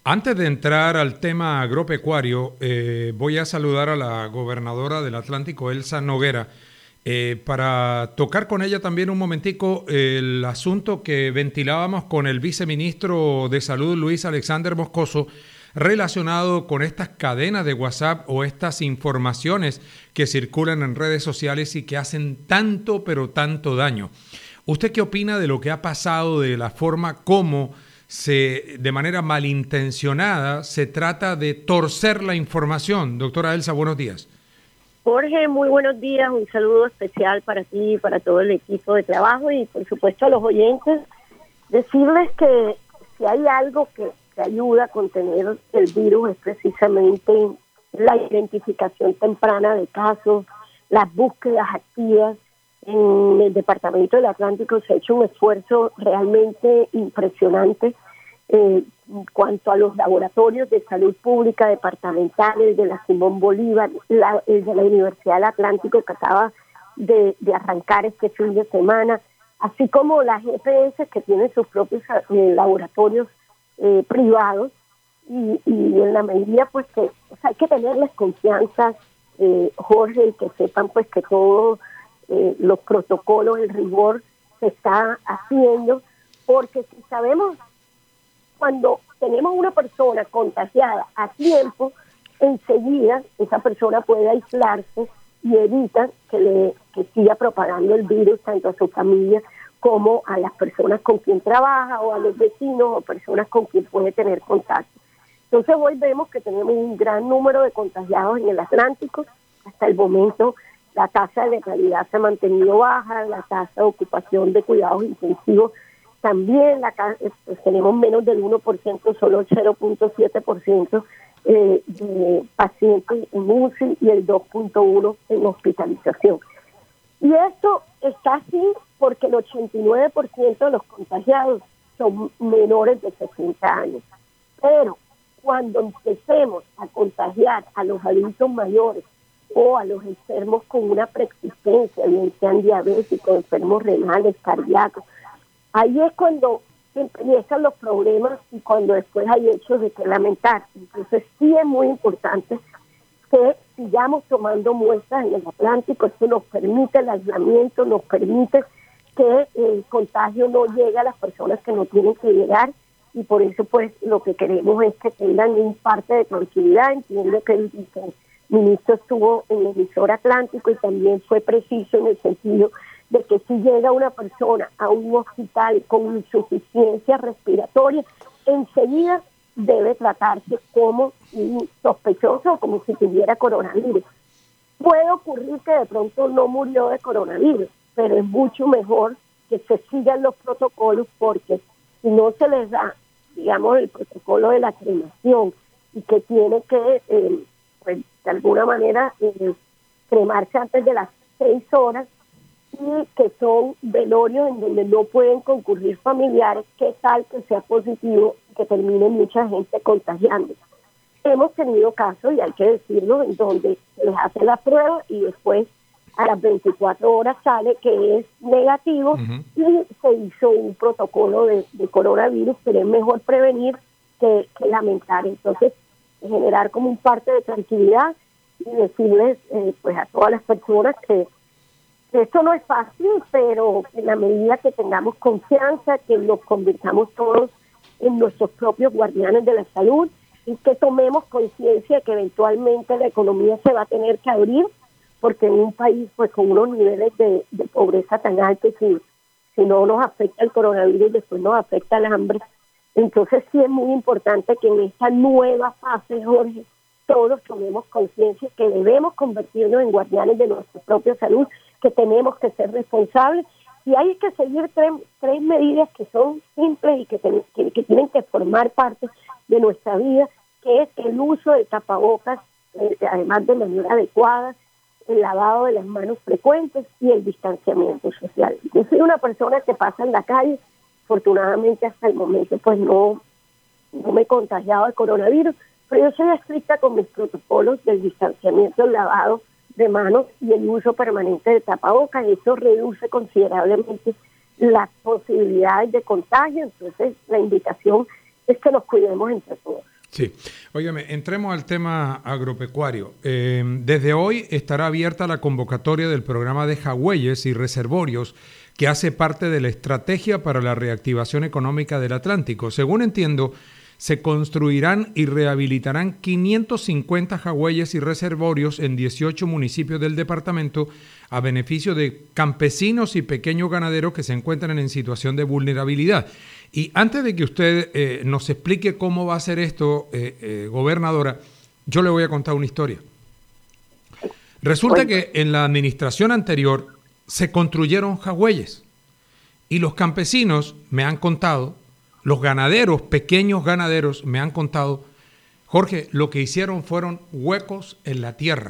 Antes de entrar al tema agropecuario, voy a saludar a la gobernadora del Atlántico, Elsa Noguera, para tocar con ella también un momentico el asunto que ventilábamos con el viceministro de Salud, Luis Alexander Moscoso, relacionado con estas cadenas de WhatsApp o estas informaciones que circulan en redes sociales y que hacen tanto, pero tanto daño. ¿Usted qué opina de lo que ha pasado, de la forma como de manera malintencionada, se trata de torcer la información? Doctora Elsa, buenos días. Jorge, muy buenos días. Un saludo especial para ti y para todo el equipo de trabajo y, por supuesto, a los oyentes. Decirles que si hay algo que ayuda a contener el virus es precisamente la identificación temprana de casos, las búsquedas activas. En el Departamento del Atlántico se ha hecho un esfuerzo realmente impresionante en cuanto a los laboratorios de salud pública departamentales de la Simón Bolívar, el de la Universidad del Atlántico que acaba de arrancar este fin de semana, así como la GPS que tiene sus propios laboratorios privados y en la medida pues que hay que tenerles confianza, Jorge, y que sepan pues que todos los protocolos, el rigor se está haciendo, porque si sabemos cuando tenemos una persona contagiada a tiempo, enseguida esa persona puede aislarse y evita que siga propagando el virus tanto a su familia como a las personas con quien trabaja o a los vecinos o personas con quien puede tener contacto. Entonces hoy vemos que tenemos un gran número de contagiados en el Atlántico. Hasta el momento la tasa de letalidad se ha mantenido baja, la tasa de ocupación de cuidados intensivos también, pues tenemos menos del 1%, solo el 0.7% de pacientes en UCI y el 2.1% en hospitalización. Y esto está así porque el 89% de los contagiados son menores de 60 años. Pero cuando empecemos a contagiar a los adultos mayores o a los enfermos con una preexistencia, bien sean diabéticos, enfermos renales, cardíacos, ahí es cuando empiezan los problemas y cuando después hay hechos de que lamentar. Entonces sí es muy importante que sigamos tomando muestras en el Atlántico. Esto nos permite el aislamiento, nos permite que el contagio no llegue a las personas que no tienen que llegar, y por eso pues lo que queremos es que tengan un parte de tranquilidad. Entiendo que el ministro estuvo en el emisor Atlántico y también fue preciso en el sentido de que si llega una persona a un hospital con insuficiencia respiratoria, enseguida debe tratarse como un sospechoso o como si tuviera coronavirus. Puede ocurrir que de pronto no murió de coronavirus, pero es mucho mejor que se sigan los protocolos, porque si no se les da, digamos, el protocolo de la cremación y que tiene que, pues de alguna manera, cremarse antes de las 6 horas, y que son velorios en donde no pueden concurrir familiares, ¿qué tal que sea positivo y que termine mucha gente contagiando? Hemos tenido casos, y hay que decirlo, en donde se les hace la prueba y después a las 24 horas sale que es negativo y se hizo un protocolo de coronavirus, pero es mejor prevenir que lamentar. Entonces, generar como un parte de tranquilidad y decirles pues a todas las personas que esto no es fácil, pero en la medida que tengamos confianza, que nos convirtamos todos en nuestros propios guardianes de la salud y que tomemos conciencia de que eventualmente la economía se va a tener que abrir, porque en un país pues con unos niveles de pobreza tan altos, si no nos afecta el coronavirus, después nos afecta el hambre. Entonces sí es muy importante que en esta nueva fase, Jorge, todos tomemos conciencia que debemos convertirnos en guardianes de nuestra propia salud, que tenemos que ser responsables, y hay que seguir tres medidas que son simples y que tienen que formar parte de nuestra vida, que es el uso de tapabocas, además de manera adecuada, el lavado de las manos frecuentes y el distanciamiento social. Yo soy una persona que pasa en la calle, afortunadamente hasta el momento pues no me he contagiado de coronavirus, pero yo soy estricta con mis protocolos del distanciamiento, el lavado de manos y el uso permanente de tapabocas. Eso reduce considerablemente las posibilidades de contagio. Entonces la invitación es que nos cuidemos entre todos. Sí. Óigame, entremos al tema agropecuario. Desde hoy estará abierta la convocatoria del programa de jagüeyes y reservorios que hace parte de la estrategia para la reactivación económica del Atlántico. Según entiendo, se construirán y rehabilitarán 550 jagüeyes y reservorios en 18 municipios del departamento a beneficio de campesinos y pequeños ganaderos que se encuentran en situación de vulnerabilidad. Y antes de que usted nos explique cómo va a ser esto, gobernadora, yo le voy a contar una historia. Resulta que en la administración anterior se construyeron jagüeyes y los campesinos me han contado, los ganaderos, pequeños ganaderos, me han contado, Jorge, lo que hicieron fueron huecos en la tierra.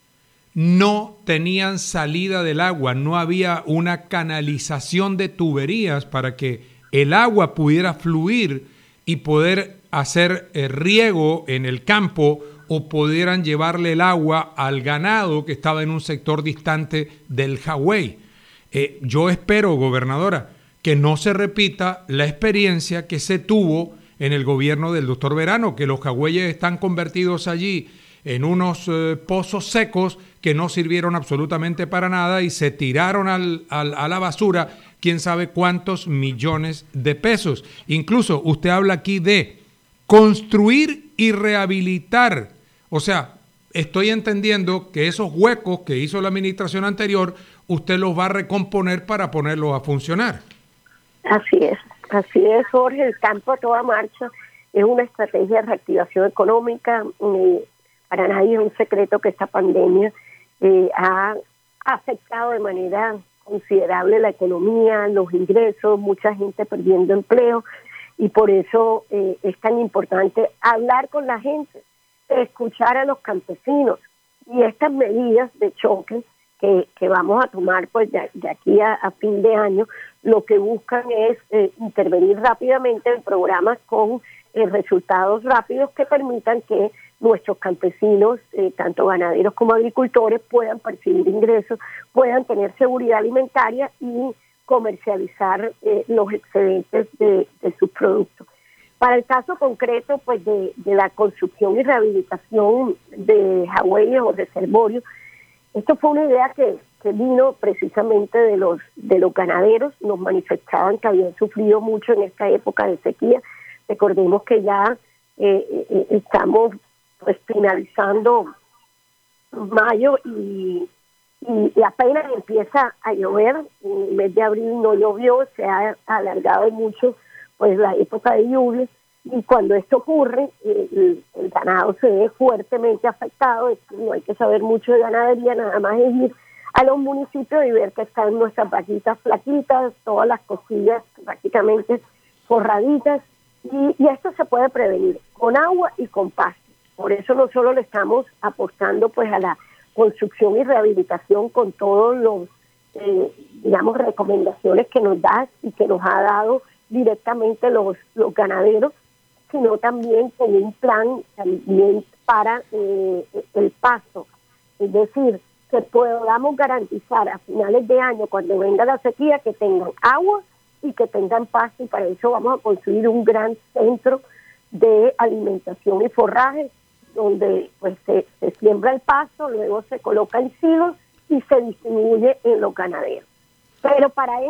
No tenían salida del agua, no había una canalización de tuberías para que el agua pudiera fluir y poder hacer riego en el campo o pudieran llevarle el agua al ganado que estaba en un sector distante del jagüey. Yo espero, gobernadora, que no se repita la experiencia que se tuvo en el gobierno del doctor Verano, que los jagüeyes están convertidos allí en unos pozos secos que no sirvieron absolutamente para nada y se tiraron a la basura quién sabe cuántos millones de pesos. Incluso usted habla aquí de construir y rehabilitar. O sea, estoy entendiendo que esos huecos que hizo la administración anterior, usted los va a recomponer para ponerlos a funcionar. Así es, Jorge, el campo a toda marcha es una estrategia de reactivación económica. Para nadie es un secreto que esta pandemia ha afectado de manera considerable la economía, los ingresos, mucha gente perdiendo empleo, y por eso es tan importante hablar con la gente, escuchar a los campesinos, y estas medidas de choque que vamos a tomar pues de aquí a fin de año, lo que buscan es intervenir rápidamente en programas con resultados rápidos que permitan que nuestros campesinos, tanto ganaderos como agricultores, puedan percibir ingresos, puedan tener seguridad alimentaria y comercializar los excedentes de sus productos. Para el caso concreto pues de la construcción y rehabilitación de jagüeyes o reservorios, esto fue una idea que vino precisamente de los ganaderos. Nos manifestaban que habían sufrido mucho en esta época de sequía. Recordemos que ya estamos pues finalizando mayo y apenas empieza a llover. En el mes de abril no llovió, se ha alargado mucho pues la época de lluvias, y cuando esto ocurre el ganado se ve fuertemente afectado. No hay que saber mucho de ganadería, nada más es ir a los municipios y ver que están nuestras vaquitas flaquitas, todas las costillas prácticamente forraditas, y esto se puede prevenir con agua y con pasto. Por eso no solo le estamos apostando pues a la construcción y rehabilitación con todos los recomendaciones que nos da y que nos ha dado directamente los ganaderos, sino también con un plan también para el pasto. Es decir, que podamos garantizar a finales de año, cuando venga la sequía, que tengan agua y que tengan pasto, y para eso vamos a construir un gran centro de alimentación y forraje, donde pues se siembra el pasto, luego se coloca en silos y se distribuye en los ganaderos. Pero para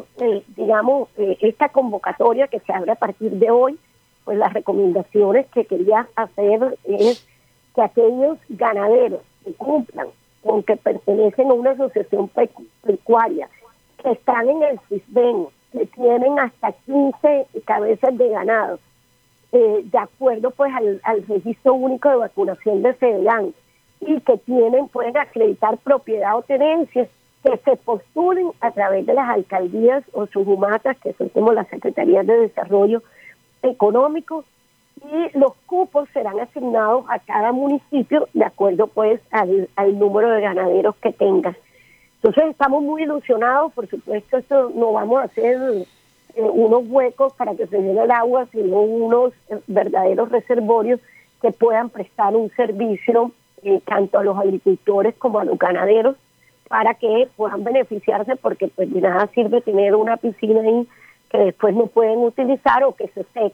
esta convocatoria que se abre a partir de hoy, pues las recomendaciones que quería hacer es que aquellos ganaderos que cumplan con que pertenecen a una asociación pecuaria, que están en el CISBEN, que tienen hasta 15 cabezas de ganado, de acuerdo pues al registro único de vacunación de FEDELAN, y que pueden acreditar propiedad o tenencias, que se postulen a través de las alcaldías o sujumatas, que son como las secretarías de desarrollo económico, y los cupos serán asignados a cada municipio de acuerdo pues al número de ganaderos que tengan. Entonces estamos muy ilusionados. Por supuesto, esto no vamos a hacer unos huecos para que se llene el agua, sino unos verdaderos reservorios que puedan prestar un servicio tanto a los agricultores como a los ganaderos, para que puedan beneficiarse, porque pues de nada sirve tener una piscina ahí que después no pueden utilizar o que se seca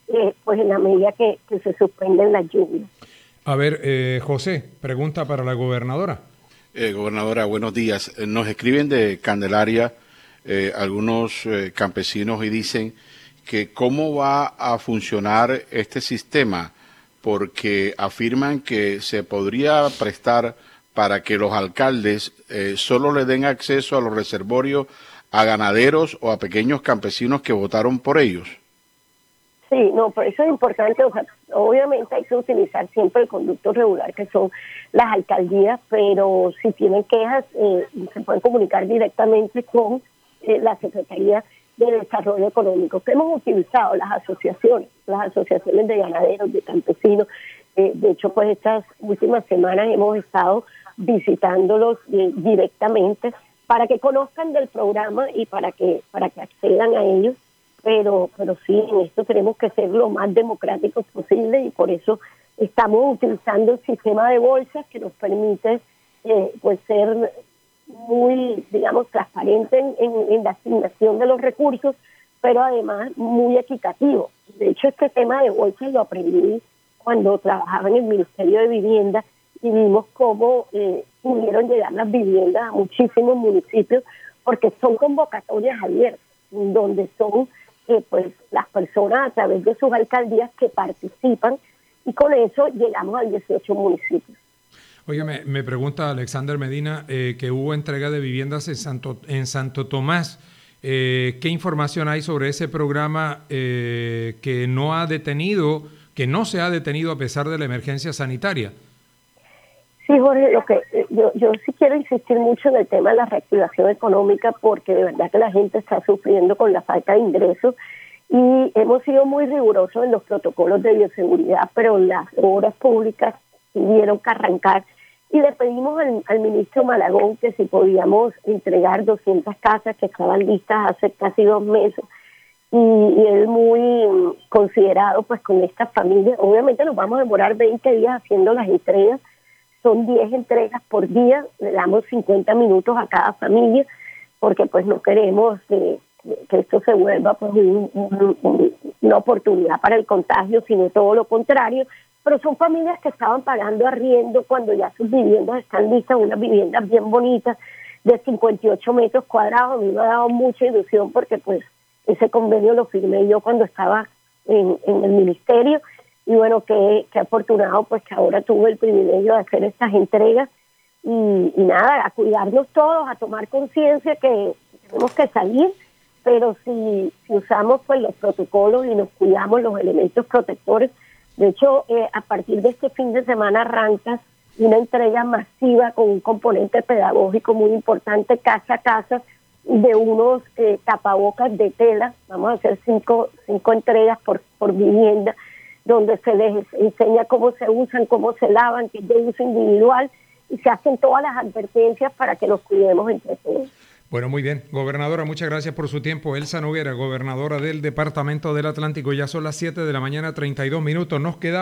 pues en la medida que se suspenden las lluvias. A ver, José, pregunta para la gobernadora. Gobernadora, buenos días. Nos escriben de Candelaria algunos campesinos y dicen que cómo va a funcionar este sistema, porque afirman que se podría prestar para que los alcaldes solo le den acceso a los reservorios a ganaderos o a pequeños campesinos que votaron por ellos. Sí, no, por eso es importante, o sea, obviamente hay que utilizar siempre el conducto regular que son las alcaldías, pero si tienen quejas se pueden comunicar directamente con la Secretaría de Desarrollo Económico, que hemos utilizado las asociaciones de ganaderos, de campesinos. De hecho, pues estas últimas semanas hemos estado visitándolos directamente para que conozcan del programa y para que accedan a ellos. Pero sí, en esto tenemos que ser lo más democráticos posible y por eso estamos utilizando el sistema de bolsas que nos permite pues ser muy, digamos, transparente en la asignación de los recursos, pero además muy equitativo. De hecho, este tema de bolsas lo aprendí cuando trabajaba en el Ministerio de Vivienda y vimos cómo pudieron llegar las viviendas a muchísimos municipios porque son convocatorias abiertas, donde son pues las personas a través de sus alcaldías que participan y con eso llegamos a 18 municipios. Oye, me pregunta Alexander Medina que hubo entrega de viviendas en Santo Tomás. ¿Qué información hay sobre ese programa que no se ha detenido a pesar de la emergencia sanitaria? Sí, Jorge, yo sí quiero insistir mucho en el tema de la reactivación económica porque de verdad que la gente está sufriendo con la falta de ingresos y hemos sido muy rigurosos en los protocolos de bioseguridad, pero las obras públicas tuvieron que arrancar y le pedimos al ministro Malagón que si podíamos entregar 200 casas que estaban listas hace casi 2 meses y él muy considerado pues con estas familias. Obviamente nos vamos a demorar 20 días haciendo las entregas. Son 10 entregas por día, le damos 50 minutos a cada familia, porque pues no queremos que esto se vuelva pues una oportunidad para el contagio, sino todo lo contrario. Pero son familias que estaban pagando arriendo cuando ya sus viviendas están listas, unas viviendas bien bonitas de 58 metros cuadrados. A mí me ha dado mucha ilusión porque pues ese convenio lo firmé yo cuando estaba en el ministerio. Y bueno, que afortunado pues que ahora tuve el privilegio de hacer estas entregas y nada, a cuidarnos todos, a tomar conciencia que tenemos que salir, pero si usamos pues los protocolos y nos cuidamos los elementos protectores. De hecho, a partir de este fin de semana arranca una entrega masiva con un componente pedagógico muy importante casa a casa de unos tapabocas de tela. Vamos a hacer cinco entregas por vivienda, donde se les enseña cómo se usan, cómo se lavan, que es de uso individual, y se hacen todas las advertencias para que nos cuidemos entre todos. Bueno, muy bien. Gobernadora, muchas gracias por su tiempo. Elsa Noguera, gobernadora del Departamento del Atlántico. Ya son las 7 de la mañana, 32 minutos. Nos quedamos